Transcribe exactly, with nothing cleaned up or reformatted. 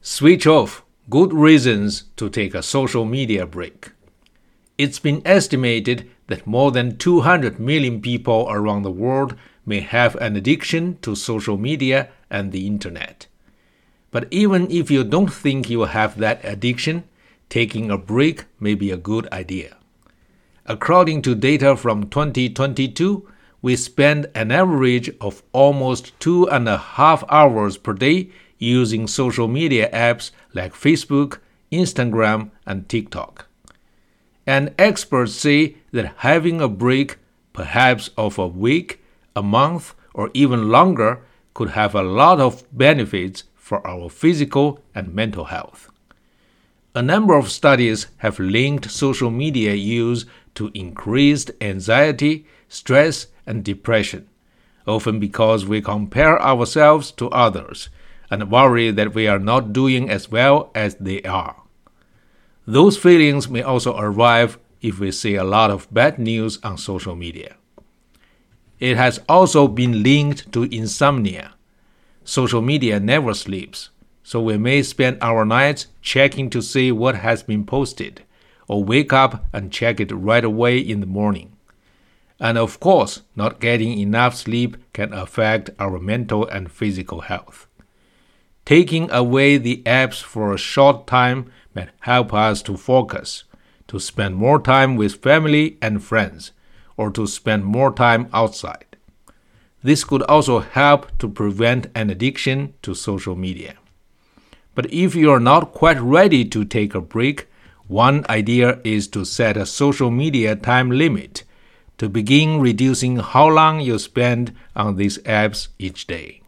Switch off. Good reasons to take a social media break. It's been estimated that more than two hundred million people around the world may have an addiction to social media and the internet. But even if you don't think you have that addiction, taking a break may be a good idea. According to data from twenty twenty-two, we spend an average of almost two and a half hours per day using social media apps like Facebook, Instagram, and TikTok. And experts say that having a break, perhaps of a week, a month, or even longer, could have a lot of benefits for our physical and mental health. A number of studies have linked social media use to increased anxiety, stress, and depression, often because we compare ourselves to others and worry that we are not doing as well as they are. Those feelings may also arrive if we see a lot of bad news on social media. It has also been linked to insomnia. Social media never sleeps, so we may spend our nights checking to see what has been posted, or wake up and check it right away in the morning. And of course, not getting enough sleep can affect our mental and physical health. Taking away the apps for a short time may help us to focus, to spend more time with family and friends, or to spend more time outside. This could also help to prevent an addiction to social media. But if you are not quite ready to take a break, one idea is to set a social media time limit to begin reducing how long you spend on these apps each day.